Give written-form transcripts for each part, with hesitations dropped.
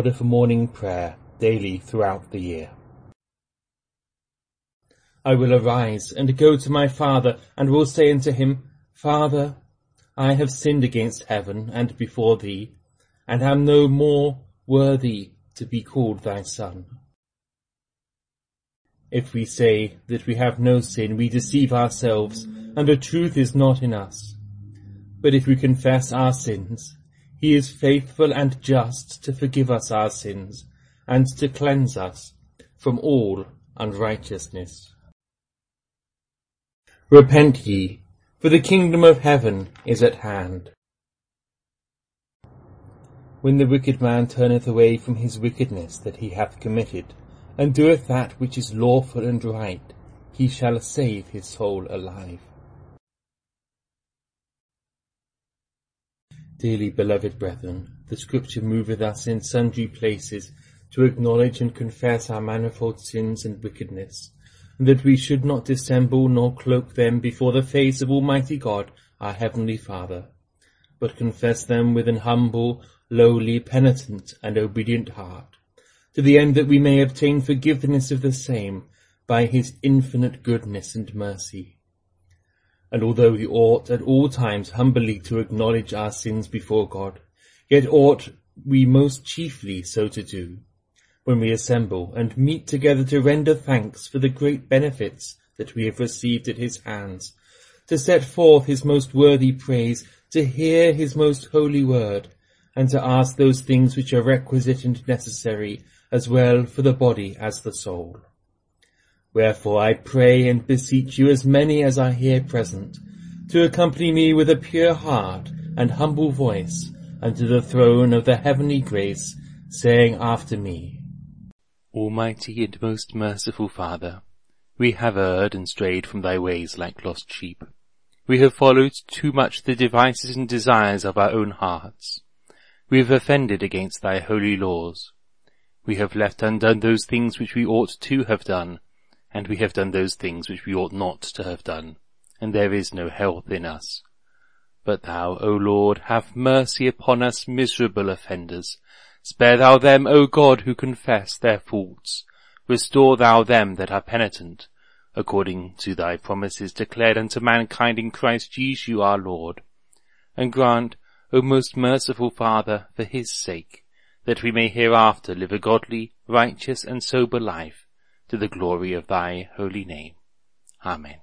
order for morning prayer daily throughout the year. I will arise and go to my father, and will say unto him, Father, I have sinned against heaven and before thee, and am no more worthy to be called thy son. If we say that we have no sin, we deceive ourselves, and the truth is not in us. But if we confess our sins, he is faithful and just to forgive us our sins, and to cleanse us from all unrighteousness. Repent ye, for the kingdom of heaven is at hand. When the wicked man turneth away from his wickedness that he hath committed, and doeth that which is lawful and right, he shall save his soul alive. Dearly beloved brethren, the Scripture moveth us in sundry places to acknowledge and confess our manifold sins and wickedness, and that we should not dissemble nor cloak them before the face of Almighty God, our Heavenly Father, but confess them with an humble, lowly, penitent, and obedient heart, to the end that we may obtain forgiveness of the same by his infinite goodness and mercy. And although we ought at all times humbly to acknowledge our sins before God, yet ought we most chiefly so to do, when we assemble and meet together to render thanks for the great benefits that we have received at his hands, to set forth his most worthy praise, to hear his most holy word, and to ask those things which are requisite and necessary, as well for the body as the soul. Wherefore I pray and beseech you, as many as are here present, to accompany me with a pure heart and humble voice unto the throne of the heavenly grace, saying after me, Almighty and most merciful Father, we have erred and strayed from thy ways like lost sheep. We have followed too much the devices and desires of our own hearts. We have offended against thy holy laws. We have left undone those things which we ought to have done, and we have done those things which we ought not to have done, and there is no health in us. But thou, O Lord, have mercy upon us miserable offenders. Spare thou them, O God, who confess their faults. Restore thou them that are penitent, according to thy promises declared unto mankind in Christ Jesus our Lord. And grant, O most merciful Father, for his sake, that we may hereafter live a godly, righteous, and sober life, to the glory of thy holy name. Amen.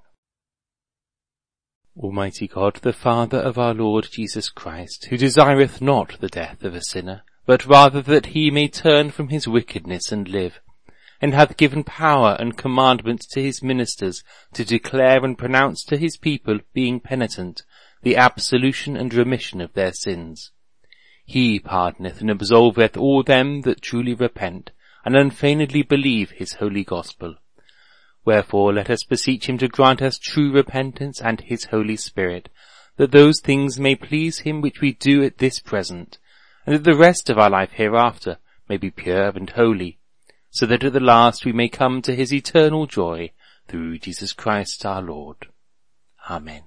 Almighty God, the Father of our Lord Jesus Christ, who desireth not the death of a sinner, but rather that he may turn from his wickedness and live, and hath given power and commandment to his ministers to declare and pronounce to his people, being penitent, the absolution and remission of their sins. He pardoneth and absolveth all them that truly repent, and unfeignedly believe his holy gospel. Wherefore let us beseech him to grant us true repentance and his Holy Spirit, that those things may please him which we do at this present, and that the rest of our life hereafter may be pure and holy, so that at the last we may come to his eternal joy, through Jesus Christ our Lord. Amen.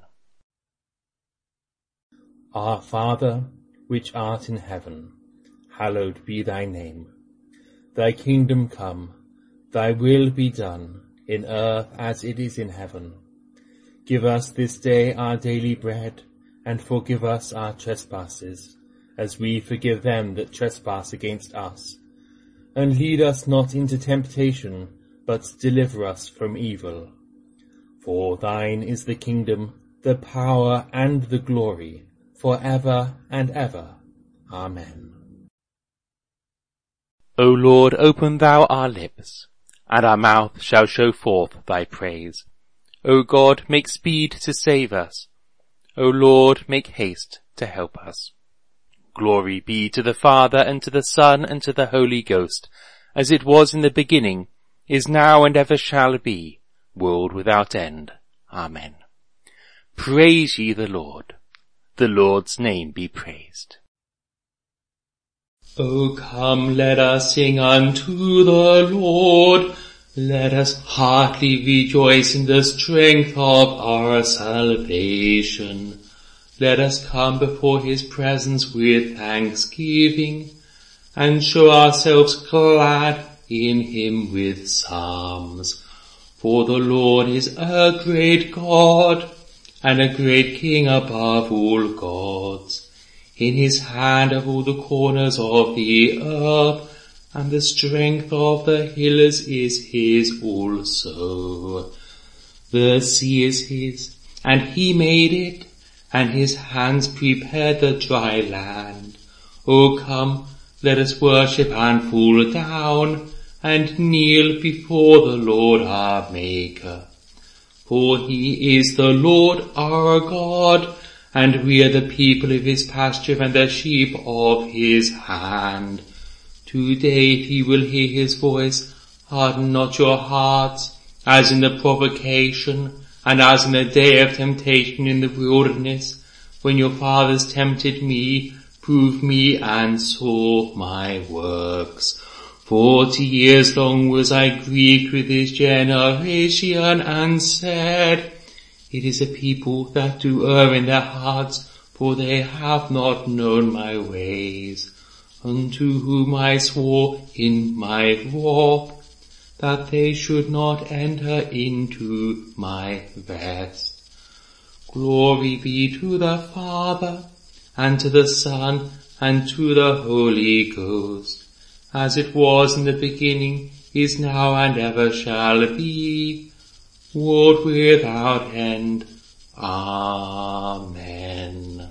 Our Father, which art in heaven, hallowed be thy name. Thy kingdom come, thy will be done, in earth as it is in heaven. Give us this day our daily bread, and forgive us our trespasses, as we forgive them that trespass against us. And lead us not into temptation, but deliver us from evil. For thine is the kingdom, the power, and the glory, for ever and ever. Amen. O Lord, open thou our lips, and our mouth shall show forth thy praise. O God, make speed to save us. O Lord, make haste to help us. Glory be to the Father, and to the Son, and to the Holy Ghost, as it was in the beginning, is now, and ever shall be, world without end. Amen. Praise ye the Lord. The Lord's name be praised. O come, let us sing unto the Lord. Let us heartily rejoice in the strength of our salvation. Let us come before his presence with thanksgiving, and show ourselves glad in him with psalms. For the Lord is a great God, and a great King above all gods. In his hand are all the corners of the earth, and the strength of the hills is his also. The sea is his, and he made it, and his hands prepared the dry land. O come, let us worship and fall down, and kneel before the Lord our Maker. For he is the Lord our God, and we are the people of his pasture and the sheep of his hand. Today if ye will hear his voice, harden not your hearts, as in the provocation, and as in the day of temptation in the wilderness, when your fathers tempted me, proved me, and saw my works. 40 years long was I grieved with this generation, and said, it is a people that do err in their hearts, for they have not known my ways. Unto whom I swore in my wrath, that they should not enter into my rest. Glory be to the Father, and to the Son, and to the Holy Ghost, as it was in the beginning, is now, and ever shall be, world without end. Amen.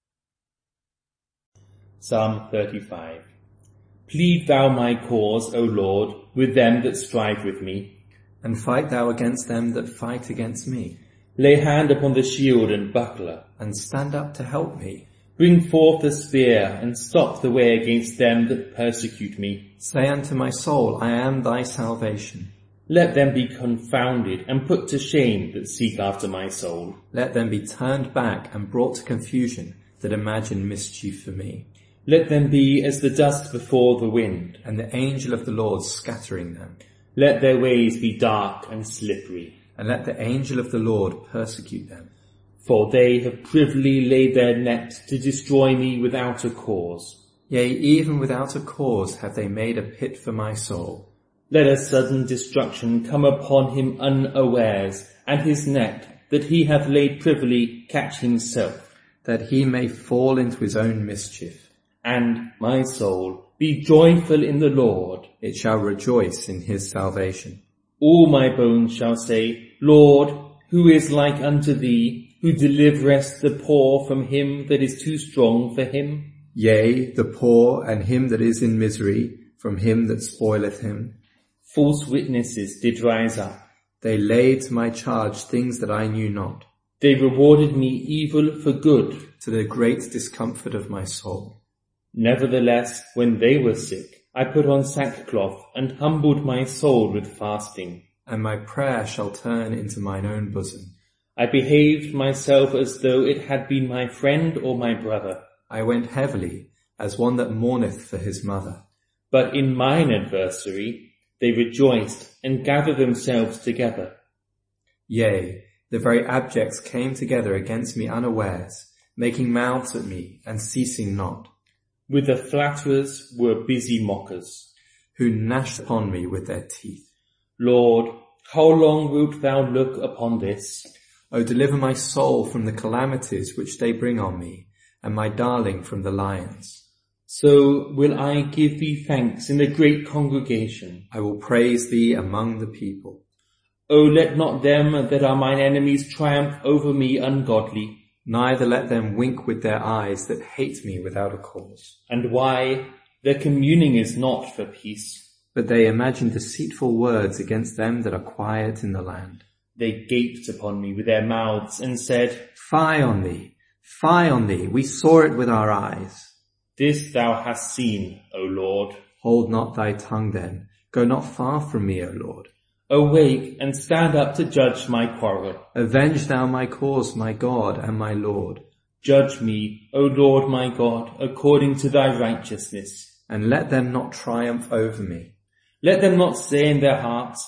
Psalm 35. Plead thou my cause, O Lord, with them that strive with me. And fight thou against them that fight against me. Lay hand upon the shield and buckler, and stand up to help me. Bring forth the spear, and stop the way against them that persecute me. Say unto my soul, I am thy salvation. Let them be confounded and put to shame that seek after my soul. Let them be turned back and brought to confusion that imagine mischief for me. Let them be as the dust before the wind, and the angel of the Lord scattering them. Let their ways be dark and slippery, and let the angel of the Lord persecute them. For they have privily laid their net to destroy me without a cause. Yea, even without a cause have they made a pit for my soul. Let a sudden destruction come upon him unawares, and his net that he hath laid privily catch himself, that he may fall into his own mischief. And my soul, be joyful in the Lord. It shall rejoice in his salvation. All my bones shall say, Lord, who is like unto thee, who deliverest the poor from him that is too strong for him? Yea, the poor and him that is in misery, from him that spoileth him. False witnesses did rise up. They laid to my charge things that I knew not. They rewarded me evil for good, to the great discomfort of my soul. Nevertheless, when they were sick, I put on sackcloth and humbled my soul with fasting. And my prayer shall turn into mine own bosom. I behaved myself as though it had been my friend or my brother. I went heavily, as one that mourneth for his mother. But in mine adversary they rejoiced and gathered themselves together. Yea, the very abjects came together against me unawares, making mouths at me and ceasing not. With the flatterers were busy mockers, who gnashed upon me with their teeth. Lord, how long wilt thou look upon this? O deliver my soul from the calamities which they bring on me, and my darling from the lions. So will I give thee thanks in the great congregation. I will praise thee among the people. O let not them that are mine enemies triumph over me ungodly. Neither let them wink with their eyes that hate me without a cause. And why? Their communing is not for peace. But they imagine deceitful words against them that are quiet in the land. They gaped upon me with their mouths and said, Fie on thee! Fie on thee! We saw it with our eyes. This thou hast seen, O Lord. Hold not thy tongue then. Go not far from me, O Lord. Awake and stand up to judge my quarrel. Avenge thou my cause, my God and my Lord. Judge me, O Lord my God, according to thy righteousness. And let them not triumph over me. Let them not say in their hearts,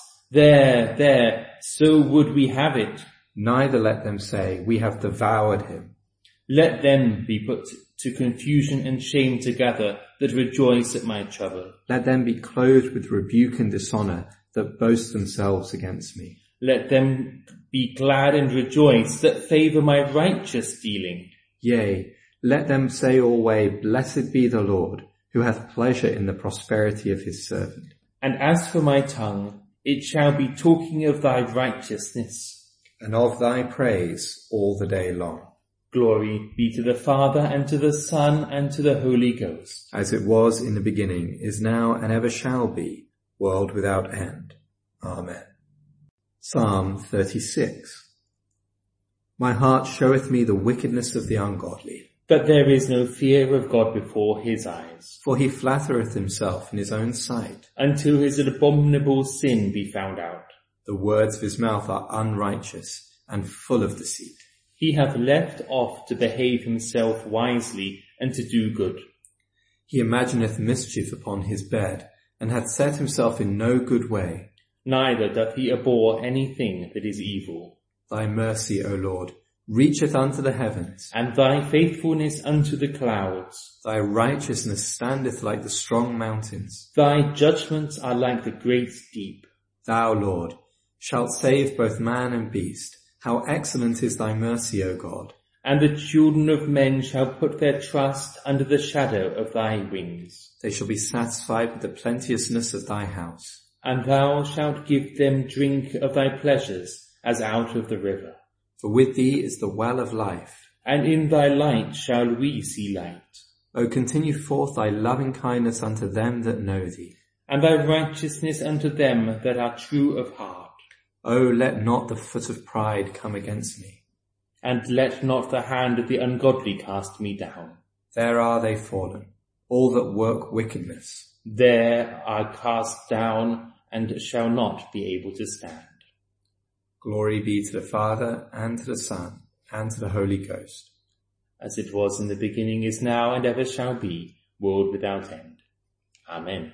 There, so would we have it. Neither let them say, We have devoured him. Let them be put to confusion and shame together that rejoice at my trouble. Let them be clothed with rebuke and dishonor that boast themselves against me. Let them be glad and rejoice that favor my righteous dealing. Yea, let them say always, Blessed be the Lord, who hath pleasure in the prosperity of his servant. And as for my tongue, it shall be talking of thy righteousness, and of thy praise all the day long. Glory be to the Father, and to the Son, and to the Holy Ghost. As it was in the beginning, is now, and ever shall be, world without end. Amen. Psalm 36. My heart showeth me the wickedness of the ungodly. But there is no fear of God before his eyes. For he flattereth himself in his own sight. Until his abominable sin be found out. The words of his mouth are unrighteous, and full of deceit. He hath left off to behave himself wisely, and to do good. He imagineth mischief upon his bed, and hath set himself in no good way. Neither doth he abhor anything that is evil. Thy mercy, O Lord, reacheth unto the heavens, and thy faithfulness unto the clouds. Thy righteousness standeth like the strong mountains. Thy judgments are like the great deep. Thou, Lord, shalt save both man and beast. How excellent is thy mercy, O God! And the children of men shall put their trust under the shadow of thy wings. They shall be satisfied with the plenteousness of thy house. And thou shalt give them drink of thy pleasures as out of the river. For with thee is the well of life. And in thy light shall we see light. O continue forth thy loving kindness unto them that know thee. And thy righteousness unto them that are true of heart. O let not the foot of pride come against me. And let not the hand of the ungodly cast me down. There are they fallen, all that work wickedness. There are cast down, and shall not be able to stand. Glory be to the Father, and to the Son, and to the Holy Ghost. As it was in the beginning, is now, and ever shall be, world without end. Amen.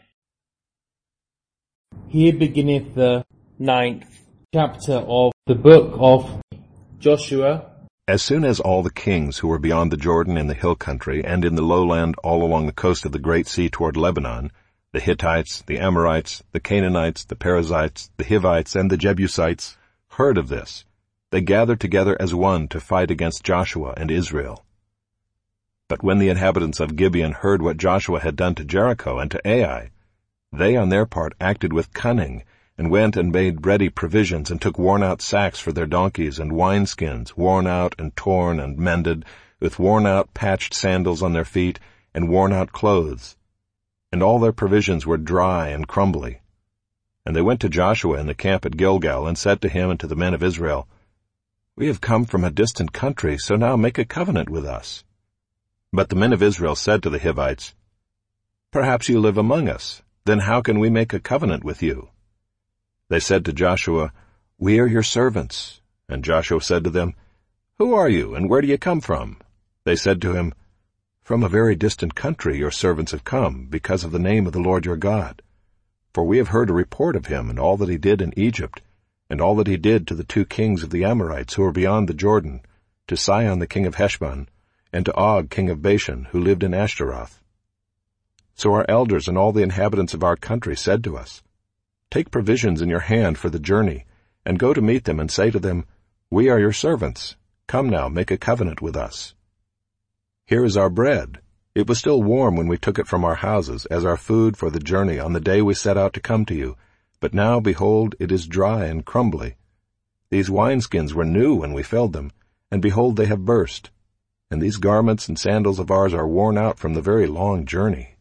Here beginneth the 9th chapter of the book of Joshua. As soon as all the kings who were beyond the Jordan in the hill country and in the lowland all along the coast of the great sea toward Lebanon, the Hittites, the Amorites, the Canaanites, the Perizzites, the Hivites, and the Jebusites, heard of this, they gathered together as one to fight against Joshua and Israel. But when the inhabitants of Gibeon heard what Joshua had done to Jericho and to Ai, they on their part acted with cunning, and went and made ready provisions, and took worn-out sacks for their donkeys, and wineskins, worn out and torn and mended, with worn-out patched sandals on their feet, and worn-out clothes. And all their provisions were dry and crumbly. And they went to Joshua in the camp at Gilgal, and said to him and to the men of Israel, We have come from a distant country, so now make a covenant with us. But the men of Israel said to the Hivites, Perhaps you live among us, then how can we make a covenant with you? They said to Joshua, We are your servants. And Joshua said to them, Who are you, and where do you come from? They said to him, From a very distant country your servants have come, because of the name of the Lord your God. For we have heard a report of him, and all that he did in Egypt, and all that he did to the 2 kings of the Amorites who were beyond the Jordan, to Sihon the king of Heshbon, and to Og king of Bashan, who lived in Ashtaroth. So our elders and all the inhabitants of our country said to us, Take provisions in your hand for the journey, and go to meet them, and say to them, We are your servants. Come now, make a covenant with us. Here is our bread. It was still warm when we took it from our houses, as our food for the journey on the day we set out to come to you. But now, behold, it is dry and crumbly. These wineskins were new when we filled them, and behold, they have burst. And these garments and sandals of ours are worn out from the very long journey.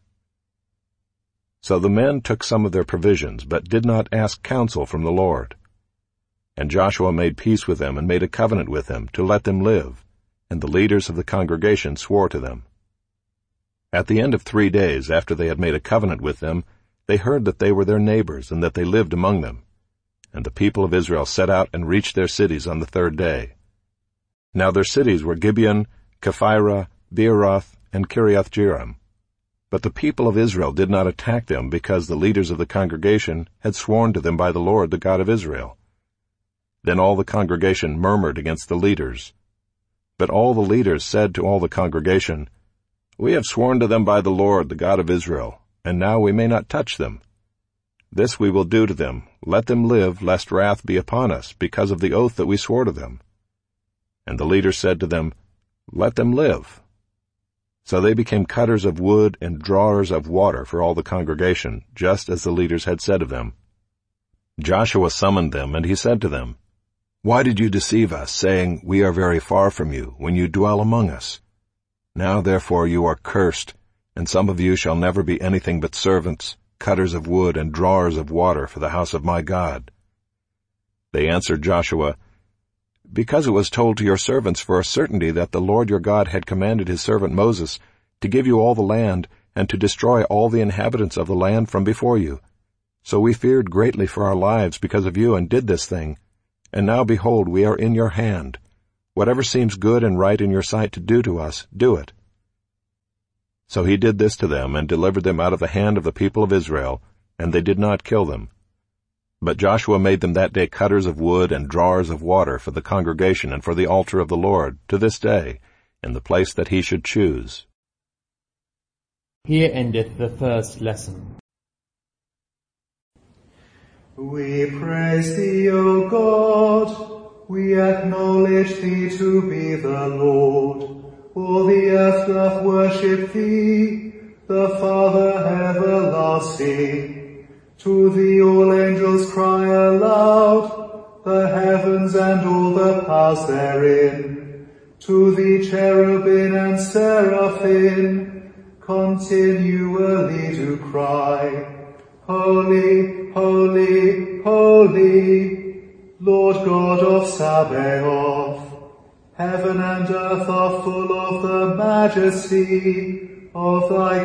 So the men took some of their provisions, but did not ask counsel from the Lord. And Joshua made peace with them, and made a covenant with them, to let them live, and the leaders of the congregation swore to them. At the end of 3 days, after they had made a covenant with them, they heard that they were their neighbors, and that they lived among them. And the people of Israel set out and reached their cities on the 3rd day. Now their cities were Gibeon, Kephirah, Beeroth, and Kiriath-Jearim. But the people of Israel did not attack them, because the leaders of the congregation had sworn to them by the Lord, the God of Israel. Then all the congregation murmured against the leaders. But all the leaders said to all the congregation, We have sworn to them by the Lord, the God of Israel, and now we may not touch them. This we will do to them. Let them live, lest wrath be upon us, because of the oath that we swore to them. And the leaders said to them, Let them live. So they became cutters of wood and drawers of water for all the congregation, just as the leaders had said of them. Joshua summoned them, and he said to them, Why did you deceive us, saying, We are very far from you, when you dwell among us? Now therefore you are cursed, and some of you shall never be anything but servants, cutters of wood and drawers of water for the house of my God. They answered Joshua, Because it was told to your servants for a certainty that the Lord your God had commanded his servant Moses to give you all the land and to destroy all the inhabitants of the land from before you. So we feared greatly for our lives because of you and did this thing. And now behold, we are in your hand. Whatever seems good and right in your sight to do to us, do it. So he did this to them and delivered them out of the hand of the people of Israel, and they did not kill them. But Joshua made them that day cutters of wood and drawers of water for the congregation and for the altar of the Lord, to this day, in the place that he should choose. Here endeth the first lesson. We praise thee, O God. We acknowledge thee to be the Lord. All the earth doth worship thee, the Father everlasting. To thee all angels cry aloud, the heavens and all the powers therein. To thee cherubim and seraphim continually do cry, Holy, holy, holy, Lord God of Sabaoth. Heaven and earth are full of the majesty of thy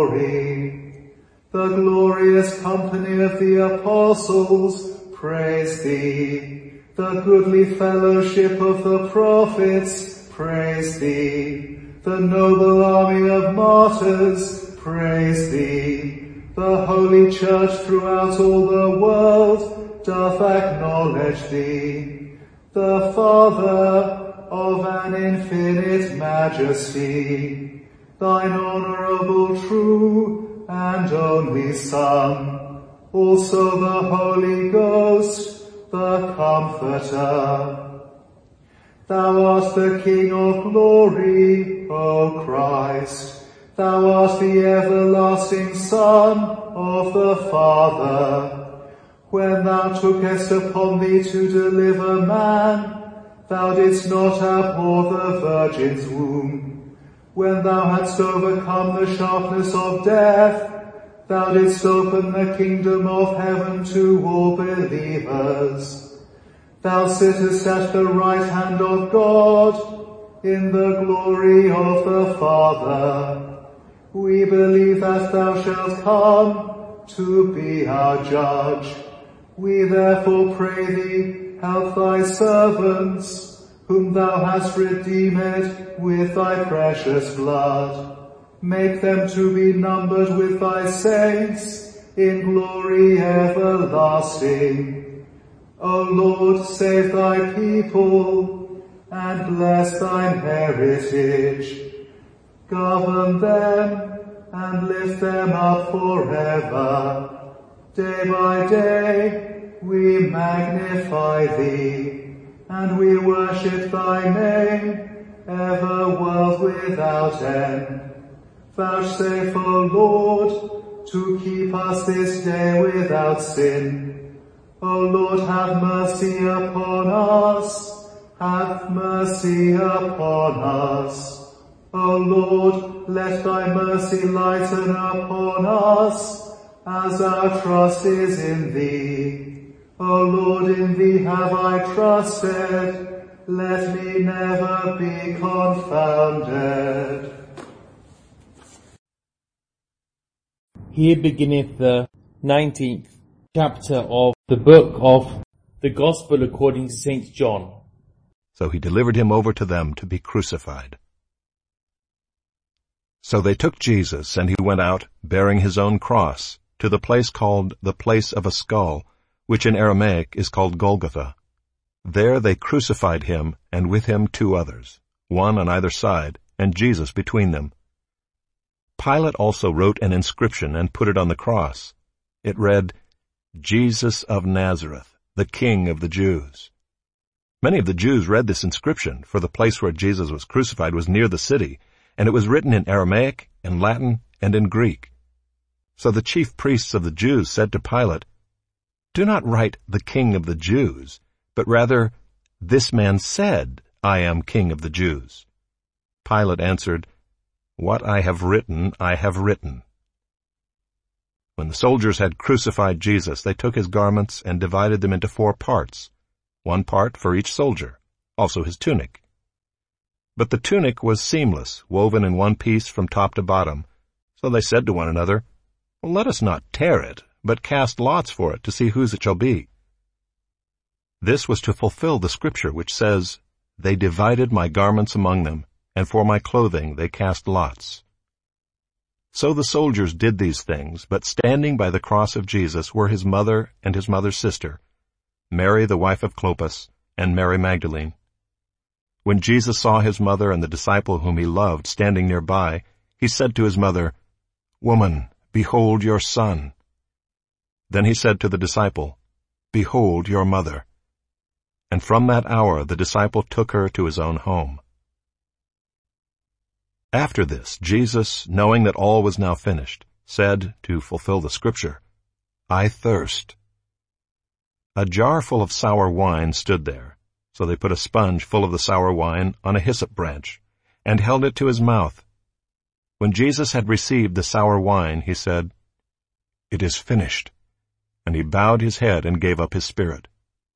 glory. The glorious company of the apostles praise thee. The goodly fellowship of the prophets praise thee. The noble army of martyrs praise thee. The holy church throughout all the world doth acknowledge thee. The Father of an infinite majesty, thine honorable, true, and only Son, also the Holy Ghost, the Comforter. Thou art the King of glory, O Christ. Thou art the everlasting Son of the Father. When thou tookest upon thee to deliver man, thou didst not abhor the Virgin's womb. When thou hadst overcome the sharpness of death, thou didst open the kingdom of heaven to all believers. Thou sittest at the right hand of God, in the glory of the Father. We believe that thou shalt come to be our judge. We therefore pray thee, help thy servants, whom thou hast redeemed with thy precious blood. Make them to be numbered with thy saints in glory everlasting. O Lord, save thy people and bless thine heritage. Govern them and lift them up forever. Day by day we magnify thee, and we worship thy name, ever world without end. Vouchsafe, O Lord, to keep us this day without sin. O Lord, have mercy upon us, have mercy upon us. O Lord, let thy mercy lighten upon us, as our trust is in thee. O Lord, in thee have I trusted, let me never be confounded. Here beginneth the 19th chapter of the book of the Gospel according to St. John. So he delivered him over to them to be crucified. So they took Jesus, and he went out, bearing his own cross, to the place called the Place of a Skull, which in Aramaic is called Golgotha. There they crucified him, and with him 2 others, one on either side, and Jesus between them. Pilate also wrote an inscription and put it on the cross. It read, "Jesus of Nazareth, the King of the Jews." Many of the Jews read this inscription, for the place where Jesus was crucified was near the city, and it was written in Aramaic, in Latin, and in Greek. So the chief priests of the Jews said to Pilate, "Do not write the King of the Jews, but rather, 'This man said, I am King of the Jews.'" Pilate answered, "What I have written, I have written." When the soldiers had crucified Jesus, they took his garments and divided them into 4 parts, 1 part for each soldier, also his tunic. But the tunic was seamless, woven in one piece from top to bottom. So they said to one another, "Let us not tear it, but cast lots for it to see whose it shall be." This was to fulfill the scripture which says, "They divided my garments among them, and for my clothing they cast lots." So the soldiers did these things, but standing by the cross of Jesus were his mother and his mother's sister, Mary the wife of Clopas, and Mary Magdalene. When Jesus saw his mother and the disciple whom he loved standing nearby, he said to his mother, "Woman, behold your son." Then he said to the disciple, "Behold your mother." And from that hour the disciple took her to his own home. After this, Jesus, knowing that all was now finished, said, to fulfill the scripture, "I thirst." A jar full of sour wine stood there, so they put a sponge full of the sour wine on a hyssop branch, and held it to his mouth. When Jesus had received the sour wine, he said, "It is finished," and he bowed his head and gave up his spirit.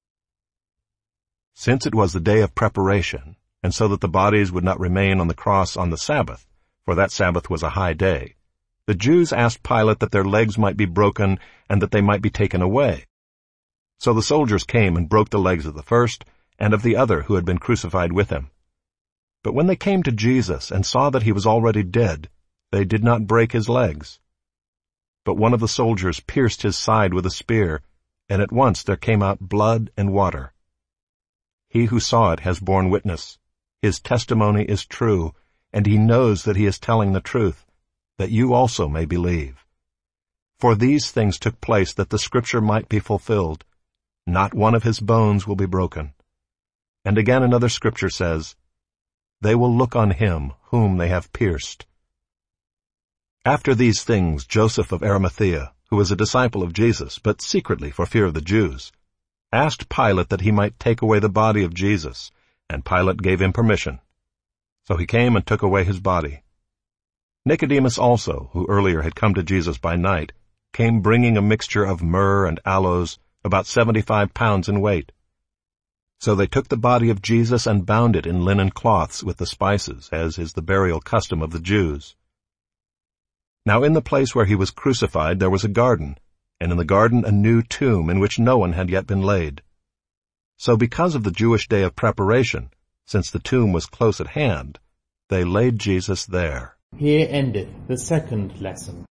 Since it was the day of preparation, and so that the bodies would not remain on the cross on the Sabbath, for that Sabbath was a high day, the Jews asked Pilate that their legs might be broken and that they might be taken away. So the soldiers came and broke the legs of the first and of the other who had been crucified with him. But when they came to Jesus and saw that he was already dead, they did not break his legs. But one of the soldiers pierced his side with a spear, and at once there came out blood and water. He who saw it has borne witness. His testimony is true, and he knows that he is telling the truth, that you also may believe. For these things took place that the scripture might be fulfilled. Not one of his bones will be broken. And again another scripture says, "They will look on him whom they have pierced." After these things, Joseph of Arimathea, who was a disciple of Jesus, but secretly for fear of the Jews, asked Pilate that he might take away the body of Jesus, and Pilate gave him permission. So he came and took away his body. Nicodemus also, who earlier had come to Jesus by night, came bringing a mixture of myrrh and aloes, about 75 pounds in weight. So they took the body of Jesus and bound it in linen cloths with the spices, as is the burial custom of the Jews. Now in the place where he was crucified there was a garden, and in the garden a new tomb in which no one had yet been laid. So because of the Jewish day of preparation, since the tomb was close at hand, they laid Jesus there. Here endeth the second lesson.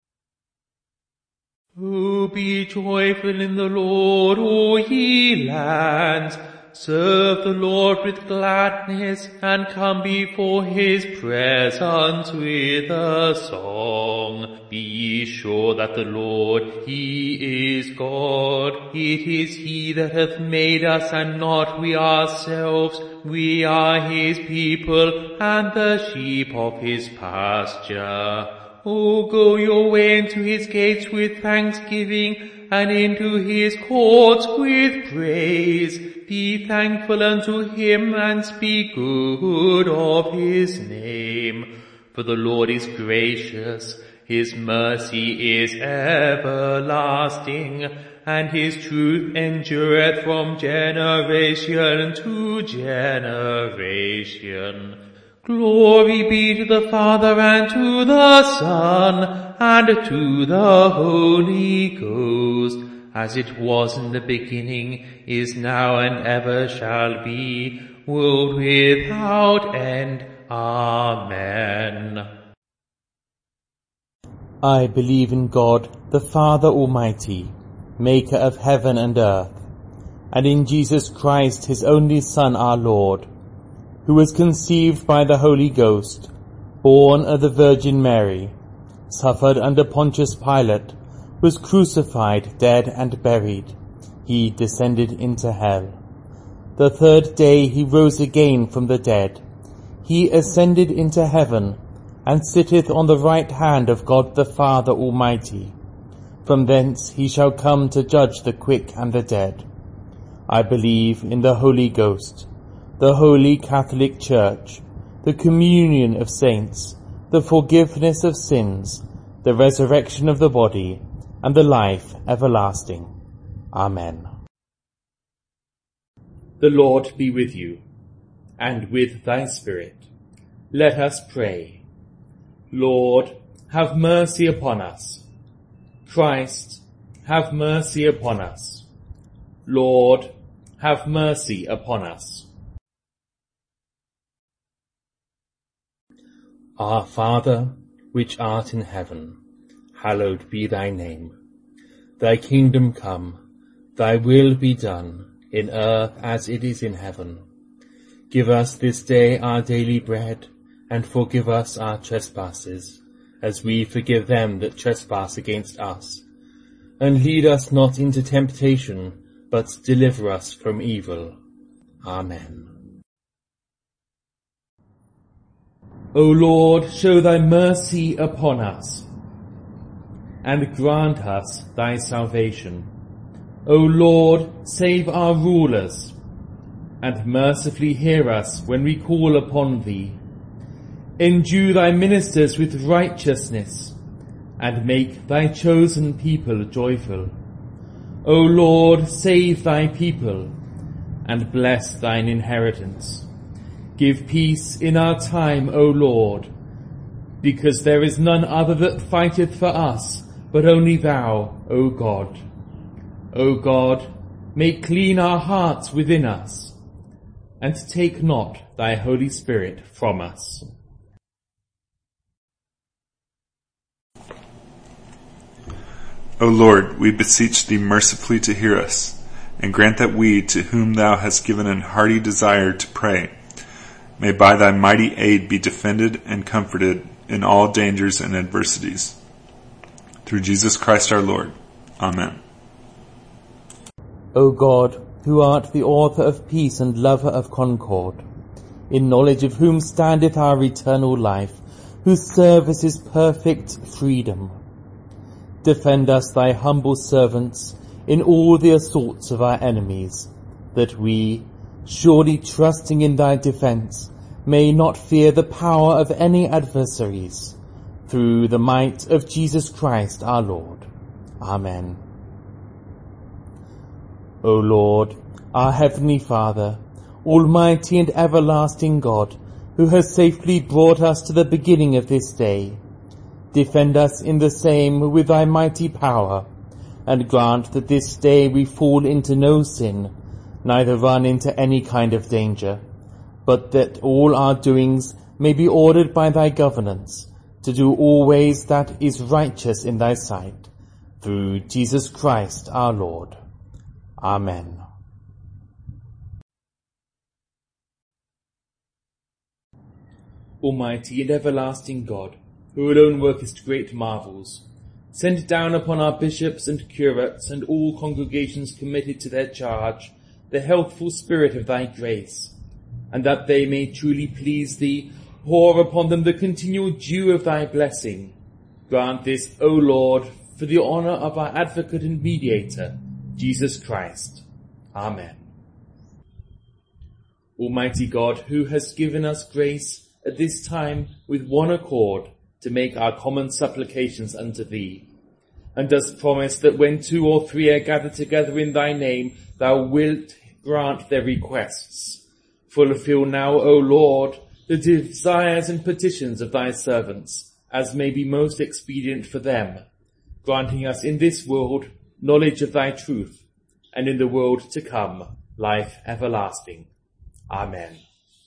Oh, be joyful in the Lord, O ye lands. Serve the Lord with gladness, and come before his presence with a song. Be ye sure that the Lord, he is God. It is he that hath made us, and not we ourselves. We are his people, and the sheep of his pasture. O go your way into his gates with thanksgiving, and into his courts with praise. Be thankful unto him, and speak good of his name. For the Lord is gracious, his mercy is everlasting, and his truth endureth from generation to generation. Glory be to the Father, and to the Son, and to the Holy Ghost, as it was in the beginning, is now, and ever shall be, world without end. Amen. I believe in God, the Father Almighty, maker of heaven and earth, and in Jesus Christ, his only Son, our Lord, who was conceived by the Holy Ghost, born of the Virgin Mary, suffered under Pontius Pilate, was crucified, dead and buried. He descended into hell. The third day he rose again from the dead. He ascended into heaven, and sitteth on the right hand of God the Father Almighty. From thence he shall come to judge the quick and the dead. I believe in the Holy Ghost, the Holy Catholic Church, the communion of saints, the forgiveness of sins, the resurrection of the body, and the life everlasting. Amen. The Lord be with you, and with thy spirit. Let us pray. Lord, have mercy upon us. Christ, have mercy upon us. Lord, have mercy upon us. Our Father, which art in heaven, hallowed be thy name. Thy kingdom come, thy will be done, in earth as it is in heaven. Give us this day our daily bread, and forgive us our trespasses, as we forgive them that trespass against us. And lead us not into temptation, but deliver us from evil. Amen. O Lord, show thy mercy upon us, and grant us thy salvation. O Lord, save our rulers, and mercifully hear us when we call upon thee. Endue thy ministers with righteousness, and make thy chosen people joyful. O Lord, save thy people, and bless thine inheritance. Give peace in our time, O Lord, because there is none other that fighteth for us, but only thou, O God. O God, make clean our hearts within us, and take not thy Holy Spirit from us. O Lord, we beseech thee mercifully to hear us, and grant that we, to whom thou hast given an hearty desire to pray, may by thy mighty aid be defended and comforted in all dangers and adversities. Through Jesus Christ our Lord. Amen. O God, who art the author of peace and lover of concord, in knowledge of whom standeth our eternal life, whose service is perfect freedom, defend us, thy humble servants, in all the assaults of our enemies, that we, surely trusting in thy defence, may not fear the power of any adversaries, through the might of Jesus Christ our Lord. Amen. O Lord, our heavenly Father, almighty and everlasting God, who has safely brought us to the beginning of this day, defend us in the same with thy mighty power, and grant that this day we fall into no sin, neither run into any kind of danger, but that all our doings may be ordered by thy governance, to do always that is righteous in thy sight, through Jesus Christ our Lord. Amen. Almighty and everlasting God, who alone workest great marvels, send down upon our bishops and curates and all congregations committed to their charge the healthful spirit of thy grace, and that they may truly please thee, pour upon them the continual dew of thy blessing. Grant this, O Lord, for the honour of our advocate and mediator, Jesus Christ. Amen. Almighty God, who hast given us grace at this time with one accord to make our common supplications unto thee, and dost promise that when 2 or 3 are gathered together in thy name, thou wilt grant their requests. Fulfill now, O Lord, the desires and petitions of thy servants, as may be most expedient for them, granting us in this world knowledge of thy truth, and in the world to come life everlasting. Amen.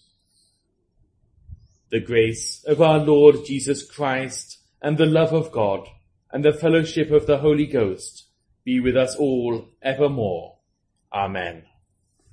The grace of our Lord Jesus Christ, and the love of God, and the fellowship of the Holy Ghost be with us all evermore. Amen.